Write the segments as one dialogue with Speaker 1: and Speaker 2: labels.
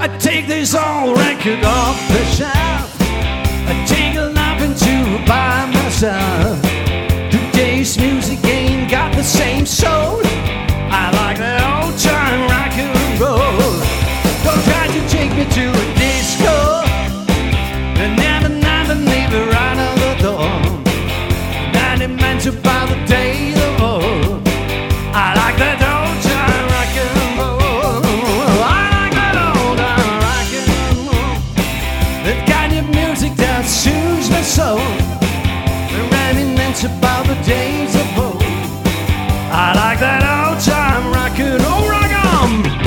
Speaker 1: I take this old record off the shelf, I take a lap into by myself. Today's music ain't got the same soul. I like that old time rock and roll. Don't try to take me to a disco, never leave it right out the door. Not meant to buy the days of old. I like that old time rock and roll. I like that old time rock and roll. That kind of music that soothes my soul. Reminiscence about the days of old. I like that old time rock and roll. Rock on!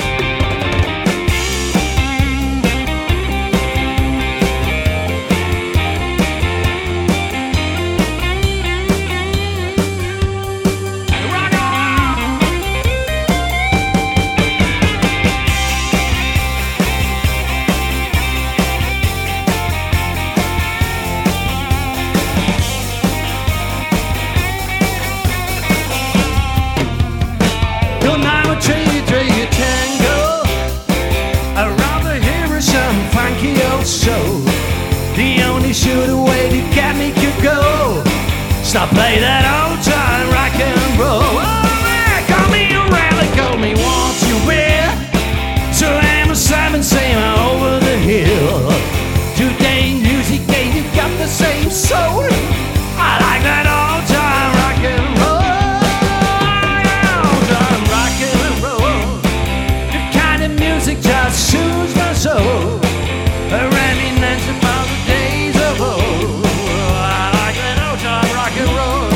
Speaker 1: Soul. The only sure way to get me could go. Stop playing that old time rock and roll. Oh man, call me a rally, call me once you will. So I'm a Simon saying over the hill. Today music ain't got the same soul. I like that old time rock and roll. Old time rock and roll. The kind of music just soothes my soul. A reminiscence about the days of old. I like that old time rock and roll.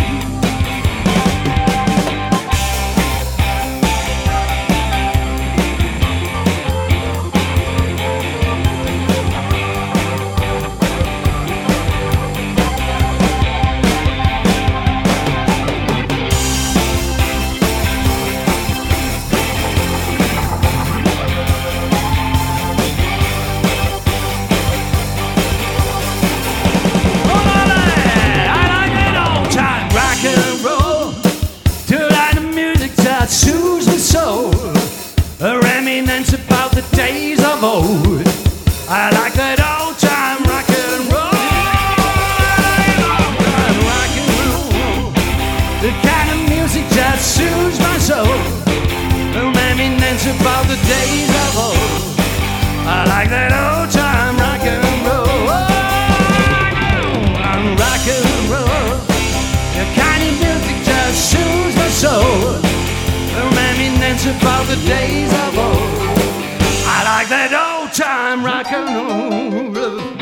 Speaker 1: Soothes my soul, a reminiscence about the days of old. I like that old time rock and roll. Rock and roll. The kind of music that soothes my soul, a reminiscence about the days of old. I like that old time rock and roll. Rock and roll. The kind of music that soothes my soul. Reminiscence about the days of old. I like that old time rock and roll.